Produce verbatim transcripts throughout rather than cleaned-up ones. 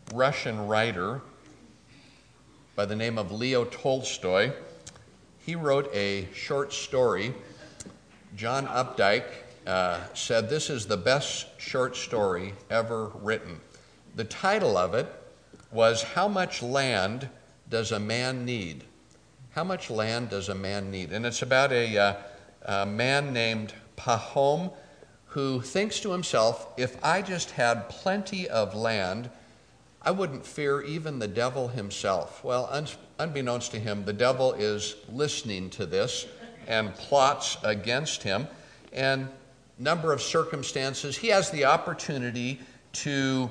Russian writer by the name of Leo Tolstoy. He wrote a short story. John Updike uh, said this is the best short story ever written. The title of it was How Much Land Does a Man Need? How much land does a man need? And it's about a, uh, a man named Pahom who thinks to himself, if I just had plenty of land, I wouldn't fear even the devil himself. Well, un- unbeknownst to him, the devil is listening to this and plots against him. And number of circumstances, he has the opportunity to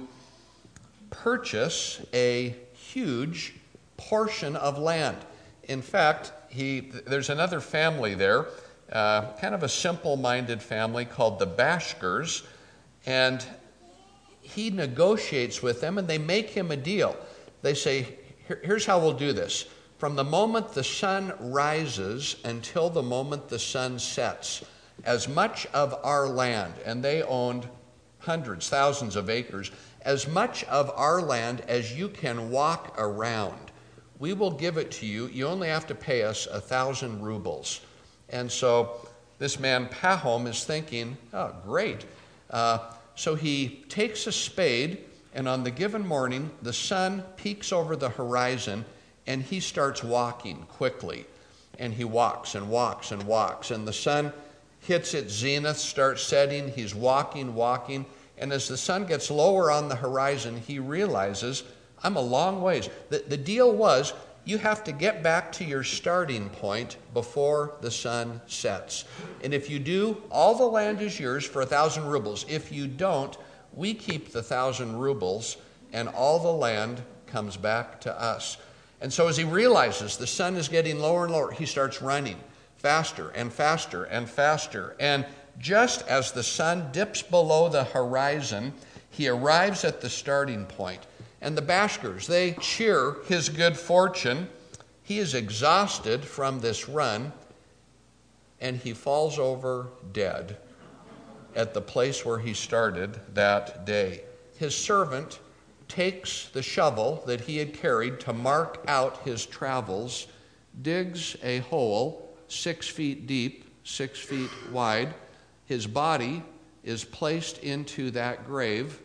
purchase a huge portion of land. In fact, he there's another family there, uh, kind of a simple-minded family called the Bashkers, and he negotiates with them, and they make him a deal. They say, Here, here's how we'll do this. From the moment the sun rises until the moment the sun sets, as much of our land, and they owned hundreds, thousands of acres, as much of our land as you can walk around, we will give it to you. You only have to pay us a thousand rubles. And so this man Pahom is thinking, oh, great. Uh, so he takes a spade, and on the given morning, the sun peeks over the horizon, and he starts walking quickly. And he walks and walks and walks, and the sun hits its zenith, starts setting. He's walking, walking, and as the sun gets lower on the horizon, he realizes, I'm a long ways. The, the deal was, you have to get back to your starting point before the sun sets. And if you do, all the land is yours for a thousand rubles. If you don't, we keep the thousand rubles, and all the land comes back to us. And so as he realizes the sun is getting lower and lower, he starts running faster and faster and faster. And just as the sun dips below the horizon, he arrives at the starting point. And the Bashkers, they cheer his good fortune. He is exhausted from this run, and he falls over dead at the place where he started that day. His servant takes the shovel that he had carried to mark out his travels, digs a hole six feet deep, six feet wide. His body is placed into that grave,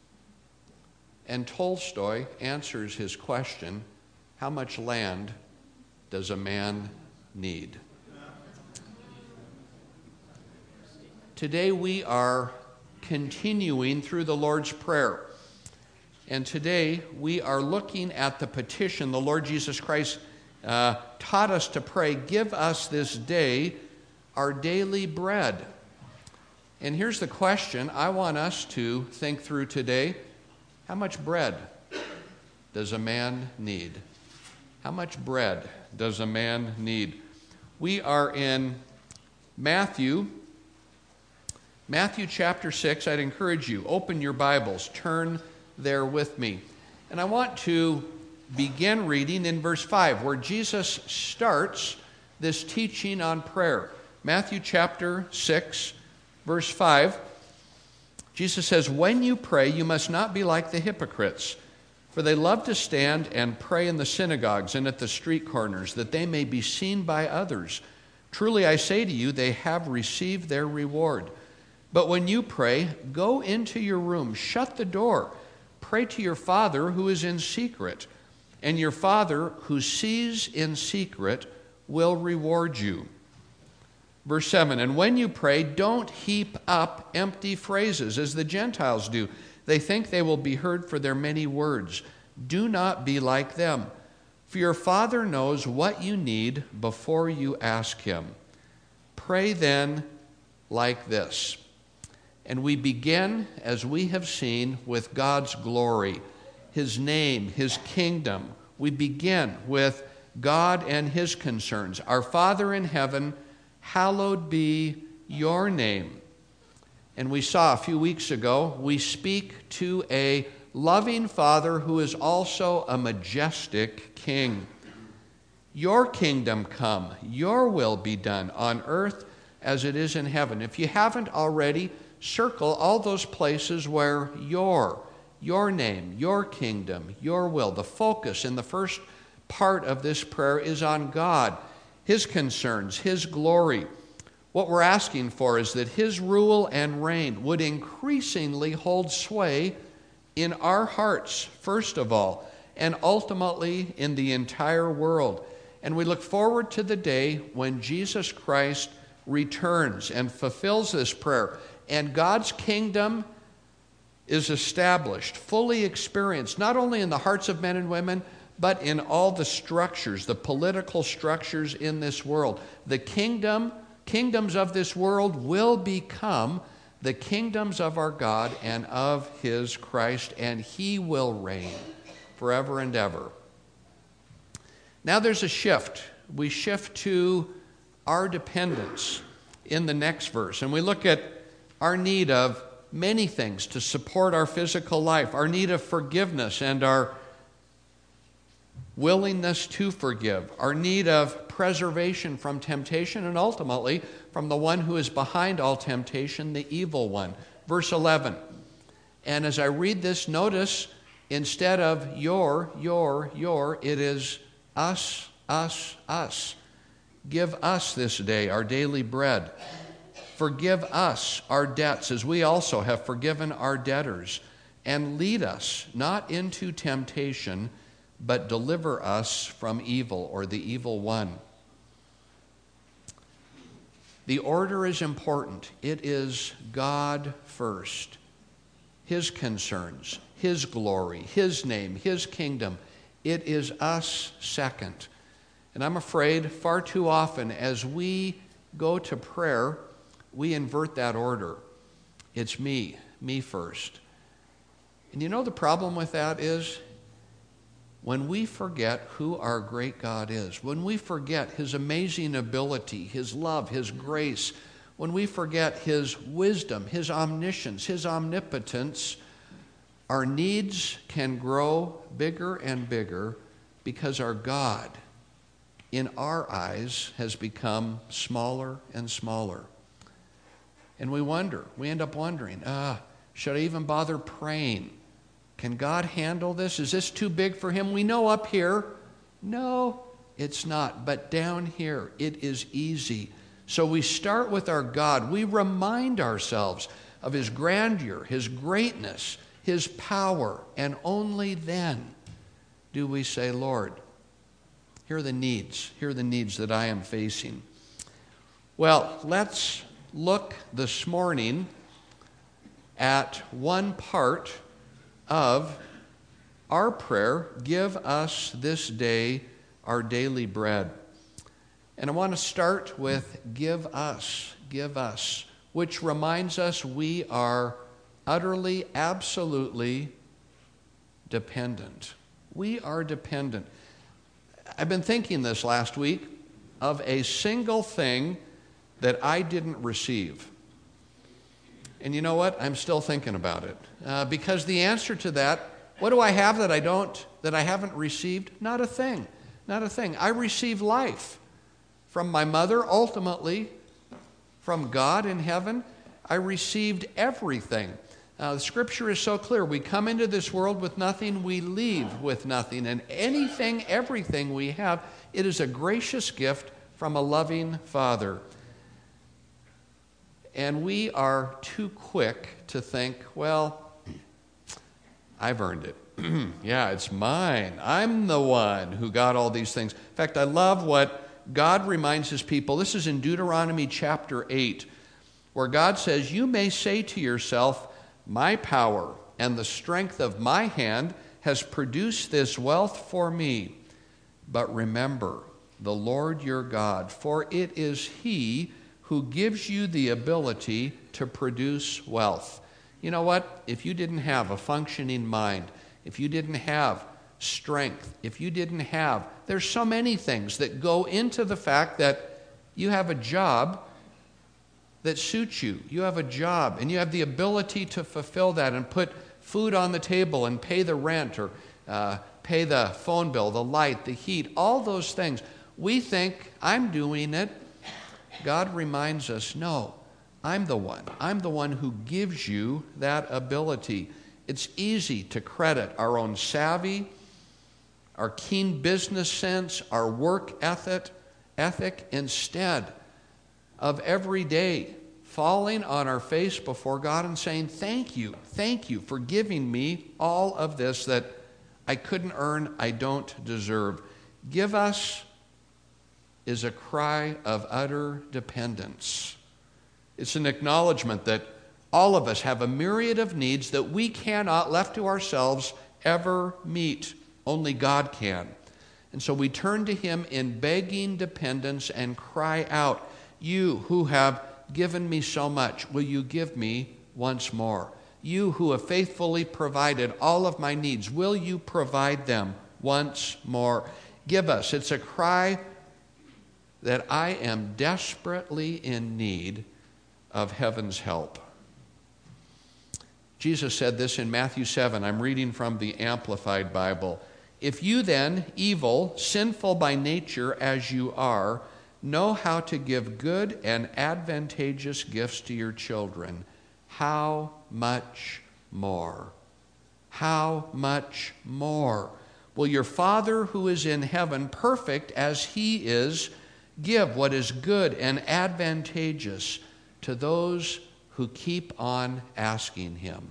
and Tolstoy answers his question, how much land does a man need? Today we are continuing through the Lord's Prayer. And today we are looking at the petition the Lord Jesus Christ uh, taught us to pray, give us this day our daily bread. And here's the question I want us to think through today. How much bread does a man need? How much bread does a man need? We are in Matthew, Matthew chapter six. I'd encourage you, open your Bibles, turn there with me. And I want to begin reading in verse five, where Jesus starts this teaching on prayer. Matthew chapter six, verse five. Jesus says, when you pray, you must not be like the hypocrites, for they love to stand and pray in the synagogues and at the street corners, that they may be seen by others. Truly I say to you, they have received their reward. But when you pray, go into your room, shut the door, pray to your Father who is in secret, and your Father who sees in secret will reward you. Verse seven, and when you pray, don't heap up empty phrases as the Gentiles do. They think they will be heard for their many words. Do not be like them, for your Father knows what you need before you ask him. Pray then like this. And we begin, as we have seen, with God's glory, his name, his kingdom. We begin with God and his concerns. Our Father in heaven, hallowed be your name. And we saw a few weeks ago, we speak to a loving Father who is also a majestic King. Your kingdom come, your will be done on earth as it is in heaven. If you haven't already, circle all those places where your, your name, your kingdom, your will. The focus in the first part of this prayer is on God, his concerns, his glory. What we're asking for is that his rule and reign would increasingly hold sway in our hearts, first of all, and ultimately in the entire world. And we look forward to the day when Jesus Christ returns and fulfills this prayer, and God's kingdom is established, fully experienced, not only in the hearts of men and women, but in all the structures, the political structures in this world. The kingdom, kingdoms of this world will become the kingdoms of our God and of his Christ, and he will reign forever and ever. Now there's a shift. We shift to our dependence in the next verse, and we look at our need of many things to support our physical life, our need of forgiveness and our willingness to forgive, our need of preservation from temptation, and ultimately from the one who is behind all temptation, the evil one. Verse eleven. And as I read this, notice instead of your, your, your, it is us, us, us. Give us this day our daily bread. Forgive us our debts as we also have forgiven our debtors. And lead us not into temptation, but deliver us from evil, or the evil one. The order is important. It is God first, his concerns, his glory, his name, his kingdom. It is us second. And I'm afraid far too often as we go to prayer, we invert that order. It's me, me first. And you know the problem with that is when we forget who our great God is, when we forget his amazing ability, his love, his grace, when we forget his wisdom, his omniscience, his omnipotence, our needs can grow bigger and bigger because our God, in our eyes, has become smaller and smaller. And we wonder, we end up wondering, ah, should I even bother praying? Can God handle this? Is this too big for him? We know up here, no, it's not. But down here, it is easy. So we start with our God. We remind ourselves of his grandeur, his greatness, his power, and only then do we say, Lord, here are the needs. Here are the needs that I am facing. Well, let's look this morning at one part of our prayer, give us this day our daily bread. And I want to start with give us, give us, which reminds us we are utterly, absolutely dependent. We are dependent. I've been thinking this last week of a single thing that I didn't receive. And you know what? I'm still thinking about it. Uh, because the answer to that, what do I have that I don't, that I haven't received? Not a thing. Not a thing. I received life from my mother, ultimately from God in heaven. I received everything. Uh, the scripture is so clear. We come into this world with nothing, we leave with nothing. And anything, everything we have, it is a gracious gift from a loving Father. And we are too quick to think, well, I've earned it. Yeah, it's mine. I'm the one who got all these things. In fact, I love what God reminds his people. This is in Deuteronomy chapter eight, where God says, you may say to yourself, my power and the strength of my hand has produced this wealth for me. But remember the Lord your God, for it is he who gives you the ability to produce wealth. You know what? If you didn't have a functioning mind, if you didn't have strength, if you didn't have, there's so many things that go into the fact that you have a job that suits you. You have a job and you have the ability to fulfill that and put food on the table and pay the rent or uh, pay the phone bill, the light, the heat, all those things. We think, I'm doing it. God reminds us, no, I'm the one. I'm the one who gives you that ability. It's easy to credit our own savvy, our keen business sense, our work ethic, ethic instead of every day falling on our face before God and saying, thank you, thank you for giving me all of this that I couldn't earn, I don't deserve. Give us is a cry of utter dependence. It's an acknowledgement that all of us have a myriad of needs that we cannot, left to ourselves, ever meet. Only God can. And so we turn to him in begging dependence and cry out, you who have given me so much, will you give me once more? You who have faithfully provided all of my needs, will you provide them once more? Give us. It's a cry that I am desperately in need of heaven's help. Jesus said this in Matthew seven. I'm reading from the Amplified Bible. If you then, evil, sinful by nature as you are, know how to give good and advantageous gifts to your children, how much more? How much more will your Father who is in heaven, perfect as he is, give what is good and advantageous to those who keep on asking him?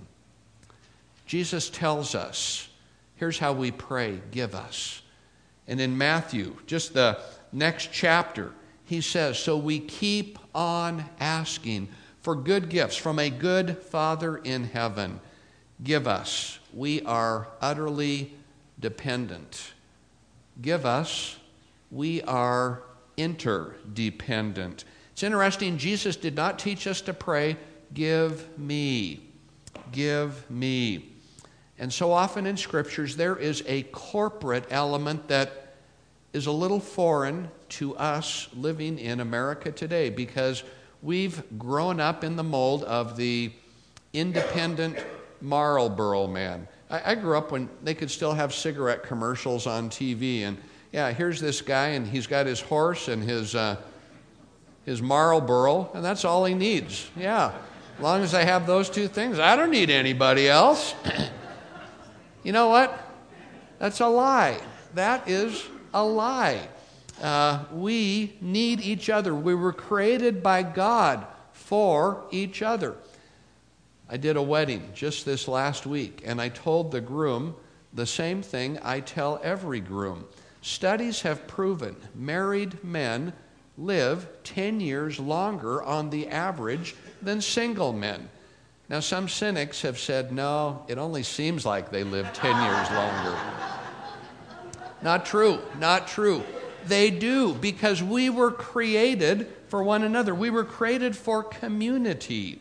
Jesus tells us, here's how we pray, give us. And in Matthew, just the next chapter, he says, so we keep on asking for good gifts from a good Father in heaven. Give us. We are utterly dependent. Give us. We are interdependent. It's interesting, Jesus did not teach us to pray, give me, give me. And so often in scriptures, there is a corporate element that is a little foreign to us living in America today because we've grown up in the mold of the independent Marlboro man. I, I grew up when they could still have cigarette commercials on T V, and yeah, here's this guy, and he's got his horse and his uh, his Marlboro, and that's all he needs. Yeah, as long as I have those two things, I don't need anybody else. You know what? That's a lie. That is a lie. Uh, we need each other. We were created by God for each other. I did a wedding just this last week, and I told the groom the same thing I tell every groom. Studies have proven married men live ten years longer on the average than single men. Now, some cynics have said, no, it only seems like they live ten years longer. Not true, not true. They do, because we were created for one another. We were created for community.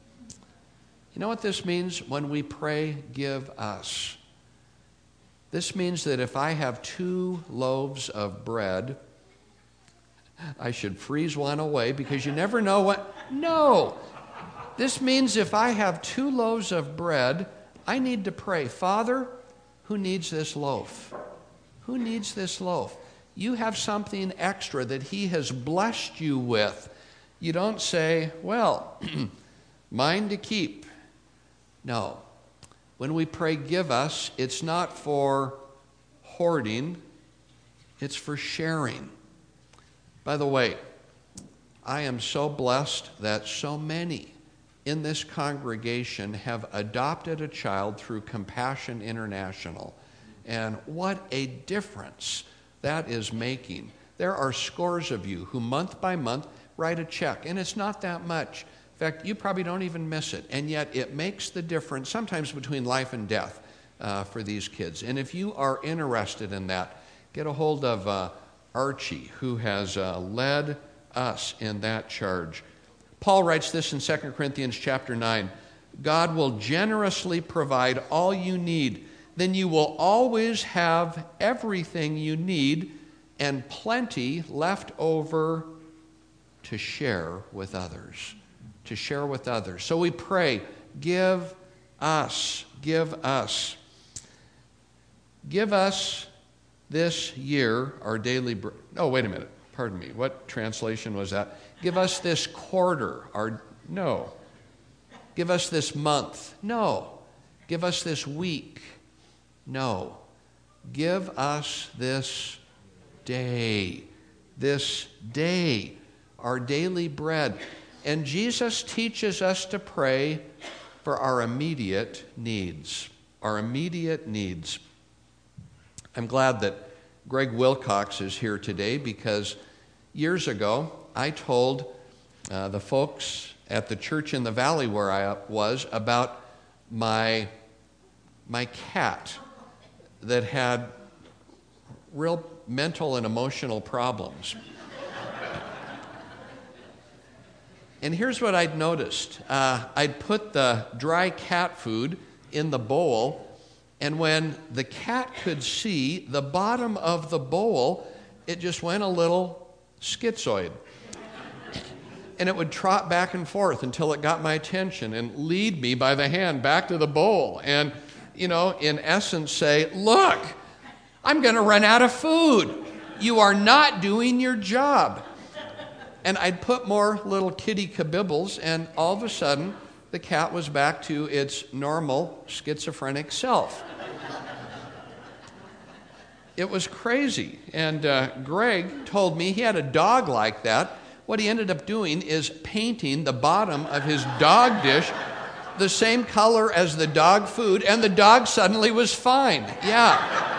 You know what this means when we pray, give us? This means that if I have two loaves of bread, I should freeze one away because you never know what... No! This means if I have two loaves of bread, I need to pray, Father, who needs this loaf? Who needs this loaf? You have something extra that he has blessed you with. You don't say, well, mine to keep. No. When we pray, give us, it's not for hoarding, it's for sharing. By the way, I am so blessed that so many in this congregation have adopted a child through Compassion International. And what a difference that is making. There are scores of you who month by month write a check, and it's not that much. In fact, you probably don't even miss it, and yet it makes the difference sometimes between life and death uh, for these kids. And if you are interested in that, get a hold of uh, Archie, who has uh, led us in that charge. Paul writes this in Second Corinthians chapter nine. God will generously provide all you need. Then you will always have everything you need and plenty left over to share with others. To share with others. So we pray, give us, give us. Give us this year our daily bread. Oh, wait a minute. Pardon me. What translation was that? Give us this quarter our... No. Give us this month. No. Give us this week. No. Give us this day. This day. Our daily bread. And Jesus teaches us to pray for our immediate needs. Our immediate needs. I'm glad that Greg Wilcox is here today because years ago I told uh, the folks at the church in the valley where I was about my, my cat that had real mental and emotional problems. And here's what I'd noticed. Uh, I'd put the dry cat food in the bowl, and when the cat could see the bottom of the bowl, it just went a little schizoid. And it would trot back and forth until it got my attention and lead me by the hand back to the bowl. And, you know, in essence say, look, I'm going to run out of food. You are not doing your job. And I'd put more little kitty kabibbles, and all of a sudden, the cat was back to its normal schizophrenic self. It was crazy. And uh, Greg told me he had a dog like that. What he ended up doing is painting the bottom of his dog dish the same color as the dog food, and the dog suddenly was fine. Yeah.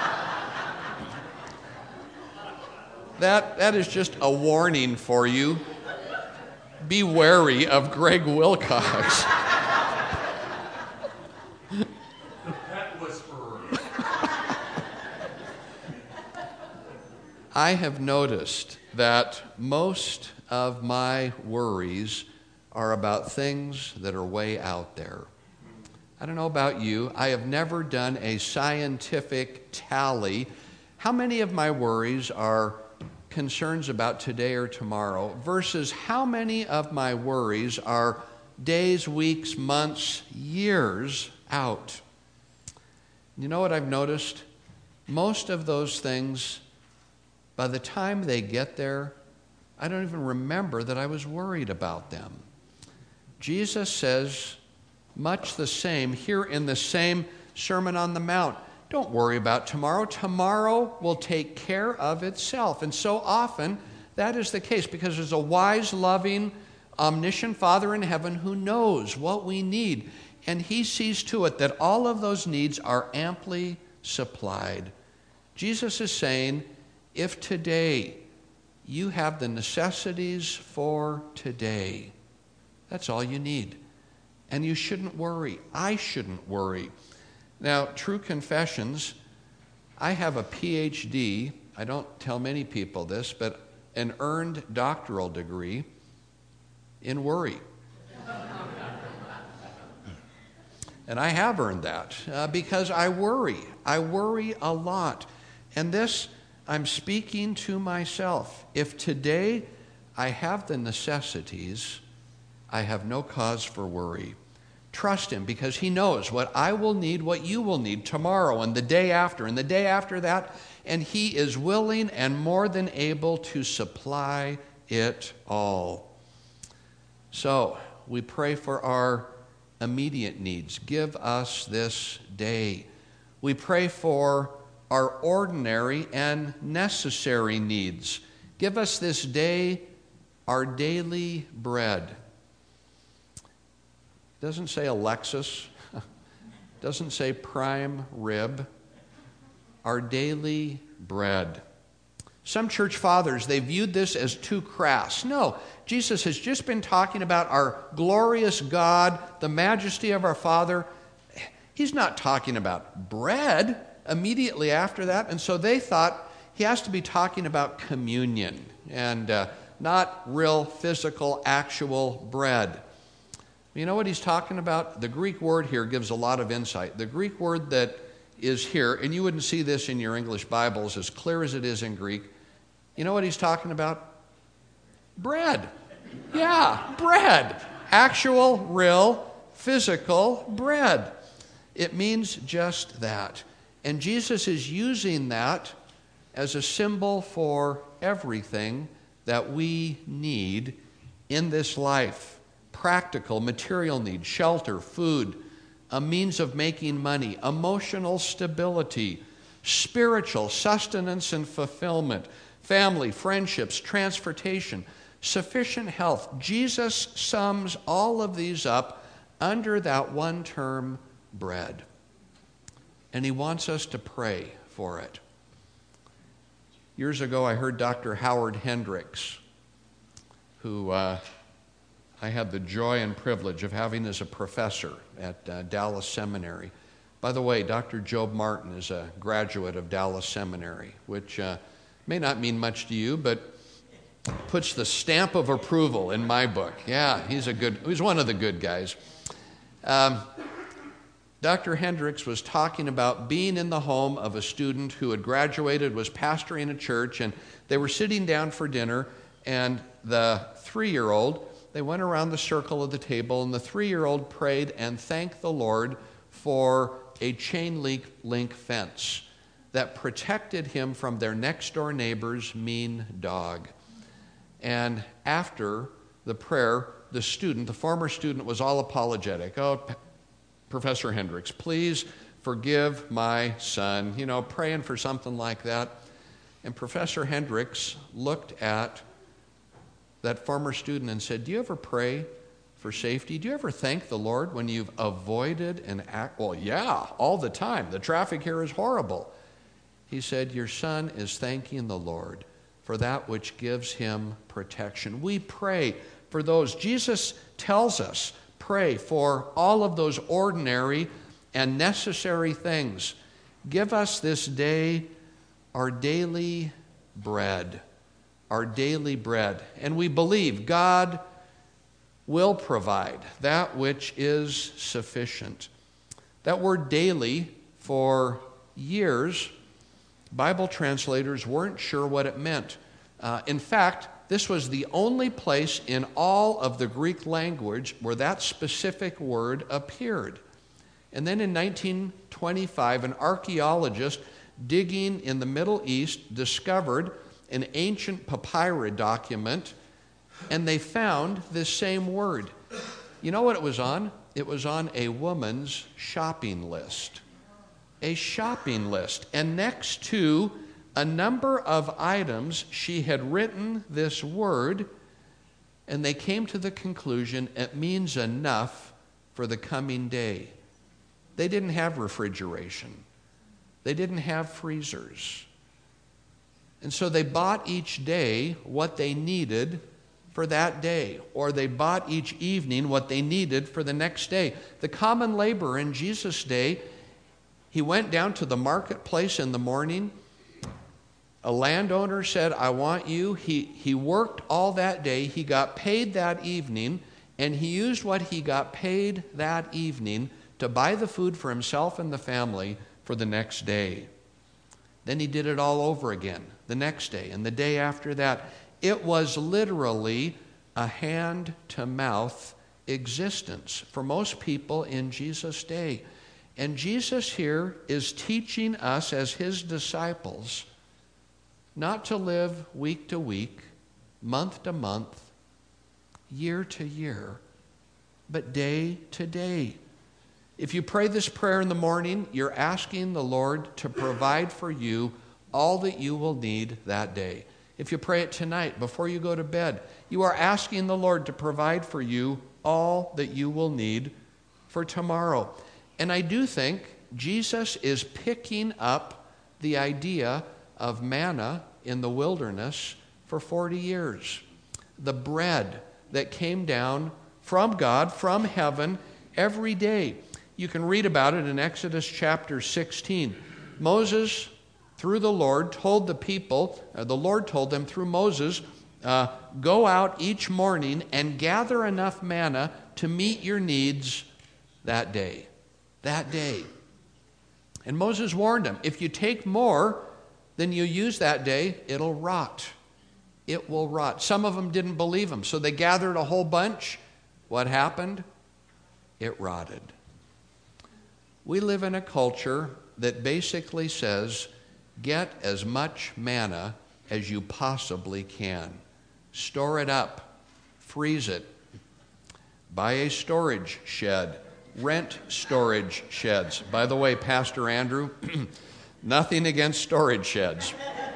That, that is just a warning for you. Be wary of Greg Wilcox. The pet whisperer. I have noticed that most of my worries are about things that are way out there. I don't know about you. I have never done a scientific tally. How many of my worries are concerns about today or tomorrow versus how many of my worries are days, weeks, months, years out? You know what I've noticed? Most of those things, by the time they get there, I don't even remember that I was worried about them. Jesus says much the same here in the same Sermon on the Mount. Don't worry about tomorrow. Tomorrow will take care of itself. And so often that is the case because there's a wise, loving, omniscient Father in heaven who knows what we need. And he sees to it that all of those needs are amply supplied. Jesus is saying, if today you have the necessities for today, that's all you need. And you shouldn't worry. I shouldn't worry. Now, true confessions, I have a P H D, I don't tell many people this, but an earned doctoral degree in worry. And I have earned that uh, because I worry. I worry a lot. And this, I'm speaking to myself. If today I have the necessities, I have no cause for worry. Trust him because he knows what I will need, what you will need tomorrow and the day after and the day after that. And he is willing and more than able to supply it all. So we pray for our immediate needs. Give us this day. We pray for our ordinary and necessary needs. Give us this day our daily bread. Doesn't say a Lexus, doesn't say prime rib, our daily bread. Some church fathers, they viewed this as too crass. No, Jesus has just been talking about our glorious God, the majesty of our Father. He's not talking about bread immediately after that, and so they thought he has to be talking about communion and uh, not real physical, actual bread. You know what he's talking about? The Greek word here gives a lot of insight. The Greek word that is here, and you wouldn't see this in your English Bibles as clear as it is in Greek. You know what he's talking about? Bread. Yeah, bread. Actual, real, physical bread. It means just that. And Jesus is using that as a symbol for everything that we need in this life. Practical, material needs, shelter, food, a means of making money, emotional stability, spiritual sustenance and fulfillment, family, friendships, transportation, sufficient health. Jesus sums all of these up under that one term, bread. And he wants us to pray for it. Years ago, I heard Doctor Howard Hendricks, who uh, I had the joy and privilege of having as a professor at uh, Dallas Seminary. By the way, Doctor Job Martin is a graduate of Dallas Seminary, which uh, may not mean much to you, but puts the stamp of approval in my book. Yeah, he's a good, he's one of the good guys. Um, Doctor Hendricks was talking about being in the home of a student who had graduated, was pastoring a church, and they were sitting down for dinner, and the three-year-old, they went around the circle of the table, and the three-year-old prayed and thanked the Lord for a chain link, link fence that protected him from their next-door neighbor's mean dog. And after the prayer, the student, the former student, was all apologetic. Oh, P- Professor Hendricks, please forgive my son, you know, praying for something like that. And Professor Hendricks looked at that former student and said, do you ever pray for safety? Do you ever thank the Lord when you've avoided an act? Well, yeah, all the time. The traffic here is horrible. He said, your son is thanking the Lord for that which gives him protection. We pray for those. Jesus tells us, pray for all of those ordinary and necessary things. Give us this day our daily bread, our daily bread. And we believe God will provide that which is sufficient. That word daily, for years, Bible translators weren't sure what it meant. Uh, in fact, this was the only place in all of the Greek language where that specific word appeared. And then in nineteen twenty-five, an archaeologist digging in the Middle East discovered an ancient papyrus document, and they found this same word. You know what it was on? It was on a woman's shopping list. A shopping list. And next to a number of items, she had written this word, and they came to the conclusion it means enough for the coming day. They didn't have refrigeration. They didn't have freezers. And so they bought each day what they needed for that day, or they bought each evening what they needed for the next day. The common laborer in Jesus' day, he went down to the marketplace in the morning. A landowner said, I want you. He, he worked all that day. He got paid that evening, and he used what he got paid that evening to buy the food for himself and the family for the next day. Then he did it all over again the next day and the day after that. It was literally a hand-to-mouth existence for most people in Jesus' day. And Jesus here is teaching us as his disciples not to live week to week, month to month, year to year, but day to day. If you pray this prayer in the morning, you're asking the Lord to provide for you all that you will need that day. If you pray it tonight before you go to bed, you are asking the Lord to provide for you all that you will need for tomorrow. And I do think Jesus is picking up the idea of manna in the wilderness for forty years. The bread that came down from God, from heaven, every day. You can read about it in Exodus chapter sixteen. Moses, through the Lord, told the people, uh, the Lord told them through Moses, uh, go out each morning and gather enough manna to meet your needs that day. That day. And Moses warned them, if you take more than you use that day, it'll rot. It will rot. Some of them didn't believe him, so they gathered a whole bunch. What happened? It rotted. We live in a culture that basically says, get as much manna as you possibly can. Store it up. Freeze it. Buy a storage shed. rent storage sheds. By the way, Pastor Andrew, nothing against storage sheds.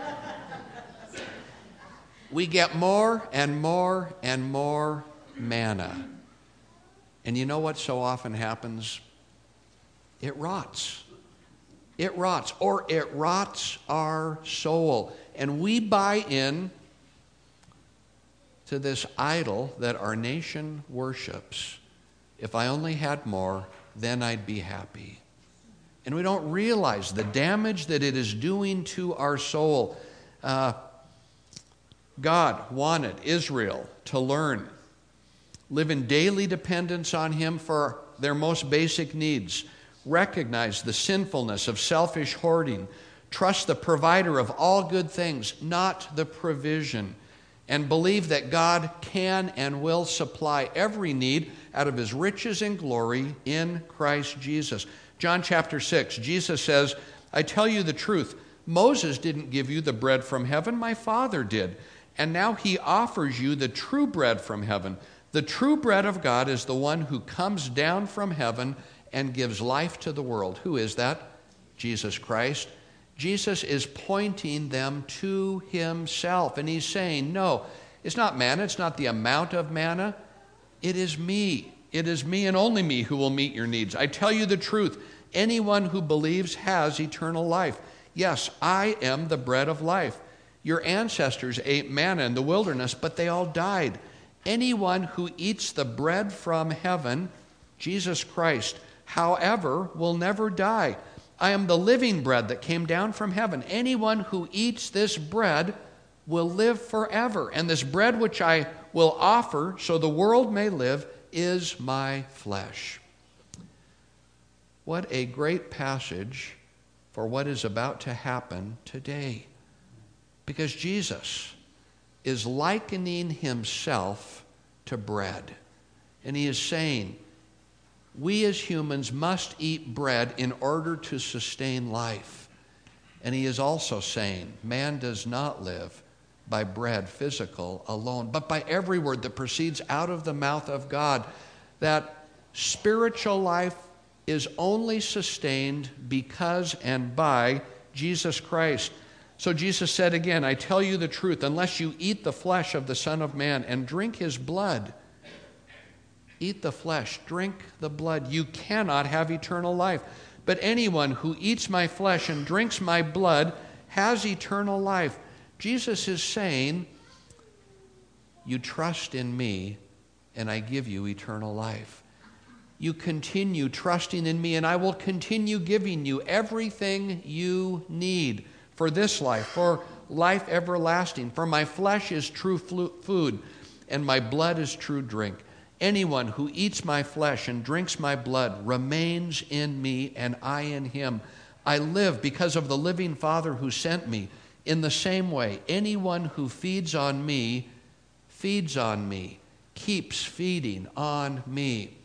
We get more and more and more manna. And you know what so often happens? It rots. It rots, or it rots our soul. And we buy in to this idol that our nation worships. If I only had more, then I'd be happy. And we don't realize the damage that it is doing to our soul. Uh, God wanted Israel to learn, live in daily dependence on Him for their most basic needs, recognize the sinfulness of selfish hoarding, trust the provider of all good things, not the provision, and believe that God can and will supply every need out of His riches and glory in Christ Jesus. John chapter six, Jesus says, I tell you the truth, Moses didn't give you the bread from heaven, my Father did. And now He offers you the true bread from heaven. The true bread of God is the one who comes down from heaven and gives life to the world. Who is that? Jesus Christ. Jesus is pointing them to Himself. And He's saying, no, it's not manna. It's not the amount of manna. It is me. It is me and only me who will meet your needs. I tell you the truth. Anyone who believes has eternal life. Yes, I am the bread of life. Your ancestors ate manna in the wilderness, but they all died. Anyone who eats the bread from heaven, Jesus Christ, however, will never die. I am the living bread that came down from heaven. Anyone who eats this bread will live forever. And this bread which I will offer so the world may live is my flesh. What a great passage for what is about to happen today. Because Jesus is likening Himself to bread. And He is saying, we as humans must eat bread in order to sustain life. And He is also saying, man does not live by bread, physical, alone, but by every word that proceeds out of the mouth of God. That spiritual life is only sustained because and by Jesus Christ. So Jesus said again, I tell you the truth, unless you eat the flesh of the Son of Man and drink His blood, eat the flesh, drink the blood, you cannot have eternal life. But anyone who eats my flesh and drinks my blood has eternal life. Jesus is saying, you trust in me and I give you eternal life. You continue trusting in me and I will continue giving you everything you need for this life, for life everlasting. For my flesh is true food and my blood is true drink. Anyone who eats my flesh and drinks my blood remains in me and I in him. I live because of the living Father who sent me. In the same way, anyone who feeds on me feeds on me, keeps feeding on me.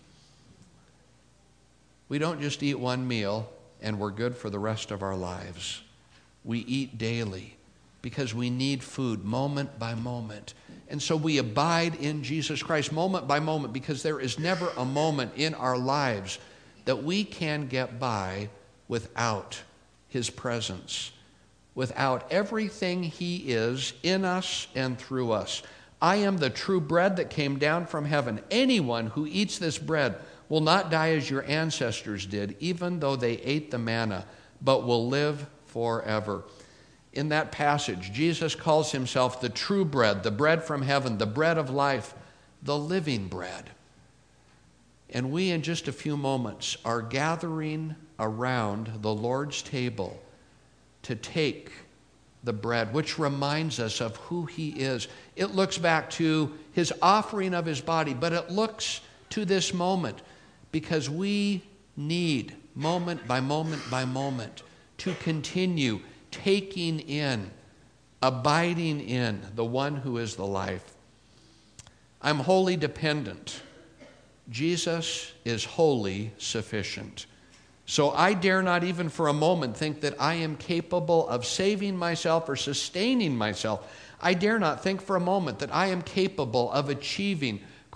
We don't just eat one meal and we're good for the rest of our lives. We eat daily because we need food moment by moment. And so we abide in Jesus Christ moment by moment because there is never a moment in our lives that we can get by without His presence, without everything He is in us and through us. I am the true bread that came down from heaven. Anyone who eats this bread will not die as your ancestors did, even though they ate the manna, but will live forever. In that passage, Jesus calls Himself the true bread, the bread from heaven, the bread of life, the living bread. And we, in just a few moments, are gathering around the Lord's table to take the bread, which reminds us of who He is. It looks back to His offering of His body, but it looks to this moment because we need, moment by moment by moment, to continue taking in, abiding in the one who is the life. I'm wholly dependent. Jesus is wholly sufficient. So I dare not even for a moment think that I am capable of saving myself or sustaining myself. I dare not think for a moment that I am capable of achieving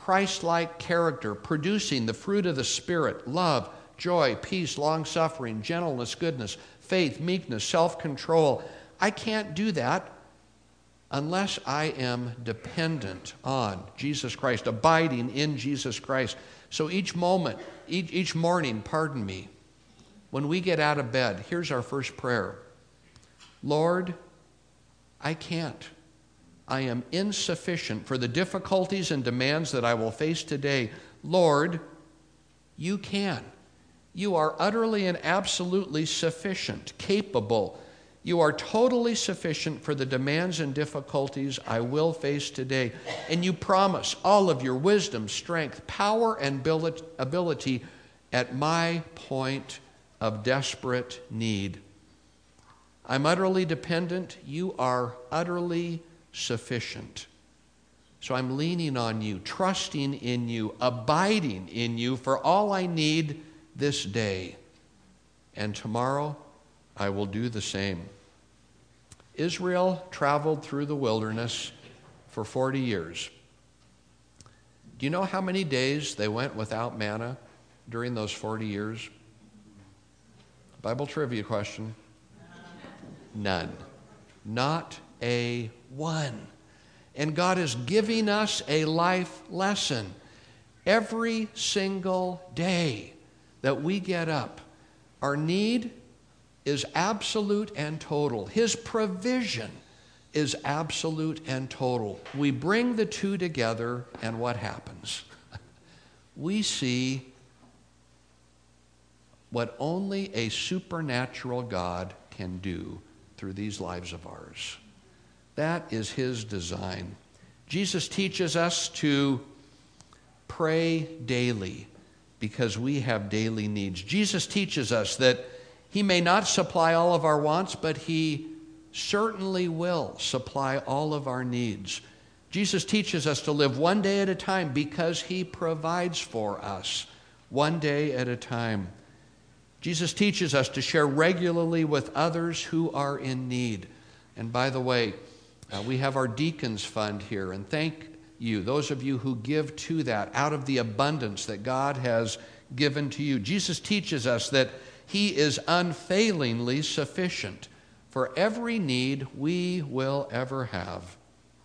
Christ-like character, producing the fruit of the Spirit, love, joy, peace, long-suffering, gentleness, goodness, faith, meekness, self-control. I can't do that unless I am dependent on Jesus Christ, abiding in Jesus Christ. So each moment, each, each morning, pardon me, when we get out of bed, here's our first prayer. Lord, I can't. I am insufficient for the difficulties and demands that I will face today. Lord, you can. You are utterly and absolutely sufficient, capable. You are totally sufficient for the demands and difficulties I will face today. And you promise all of your wisdom, strength, power, and ability at my point of desperate need. I'm utterly dependent. You are utterly sufficient. So I'm leaning on you, trusting in you, abiding in you for all I need this day. And tomorrow I will do the same. Israel traveled through the wilderness for forty years. Do you know how many days they went without manna during those forty years? Bible trivia question. None. Not a one. And God is giving us a life lesson every single day that we get up. Our need is absolute and total. His provision is absolute and total. We bring the two together, and what happens? We see what only a supernatural God can do through these lives of ours. That is his design. Jesus teaches us to pray daily because we have daily needs. Jesus teaches us that he may not supply all of our wants, but he certainly will supply all of our needs. Jesus teaches us to live one day at a time because he provides for us one day at a time. Jesus teaches us to share regularly with others who are in need. And by the way, uh, we have our deacons fund here, and thank you, those of you who give to that out of the abundance that God has given to you. Jesus teaches us that he is unfailingly sufficient for every need we will ever have.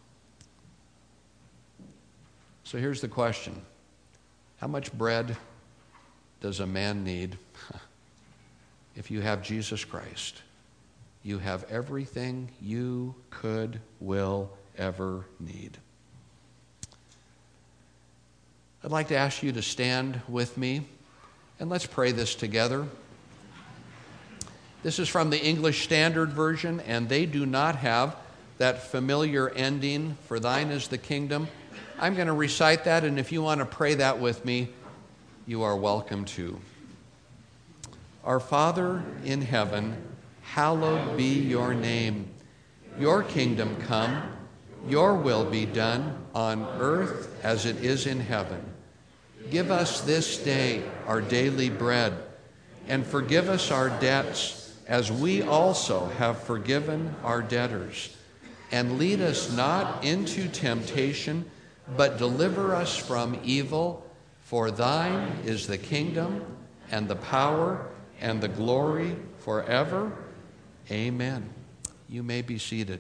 So here's the question. How much bread does a man need? If you have Jesus Christ, you have everything you could, will, ever need. I'd like to ask you to stand with me, and let's pray this together. This is from the English Standard Version, and they do not have that familiar ending, for thine is the kingdom. I'm going to recite that, and if you want to pray that with me, you are welcome to. Our Father in heaven, hallowed be your name. Your kingdom come, your will be done on earth as it is in heaven. Give us this day our daily bread, and forgive us our debts as we also have forgiven our debtors. And lead us not into temptation, but deliver us from evil. For thine is the kingdom and the power and the glory forever. Amen. You may be seated.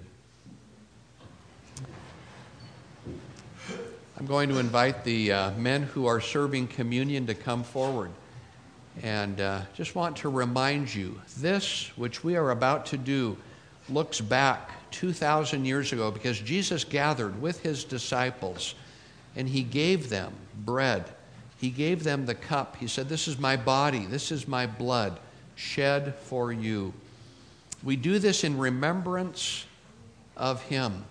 I'm going to invite the uh, men who are serving communion to come forward. And uh, just want to remind you, this which we are about to do looks back two thousand years ago, because Jesus gathered with his disciples and he gave them bread. He gave them the cup. He said, this is my body, this is my blood shed for you. We do this in remembrance of him.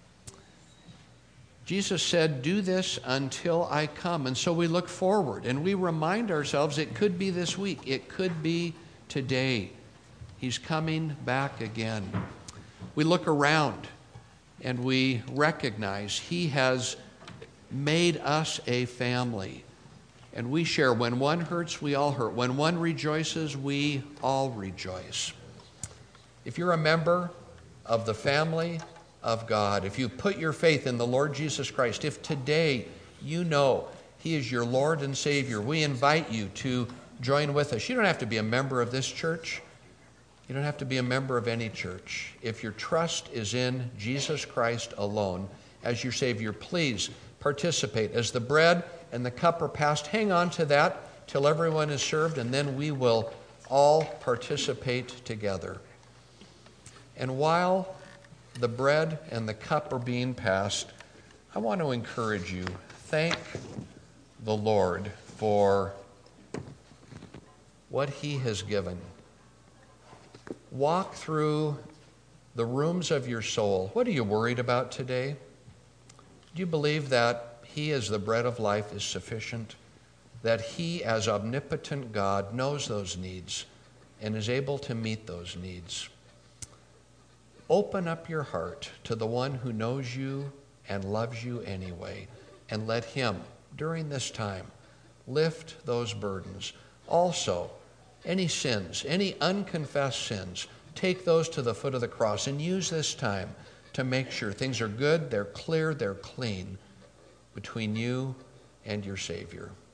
Jesus said, do this until I come. And so we look forward and we remind ourselves it could be this week. It could be today. He's coming back again. We look around and we recognize he has made us a family. And we share. When one hurts, we all hurt. When one rejoices, we all rejoice. If you're a member of the family of God, if you put your faith in the Lord Jesus Christ, if today you know He is your Lord and Savior, we invite you to join with us. You don't have to be a member of this church. You don't have to be a member of any church. If your trust is in Jesus Christ alone as your Savior, please participate. As the bread and the cup are passed, hang on to that till everyone is served, and then we will all participate together. And while the bread and the cup are being passed, I want to encourage you, thank the Lord for what He has given. Walk through the rooms of your soul. What are you worried about today? Do you believe that He as the bread of life is sufficient? That He as omnipotent God knows those needs and is able to meet those needs? Open up your heart to the one who knows you and loves you anyway, and let Him, during this time, lift those burdens. Also, any sins, any unconfessed sins, take those to the foot of the cross and use this time to make sure things are good, they're clear, they're clean between you and your Savior.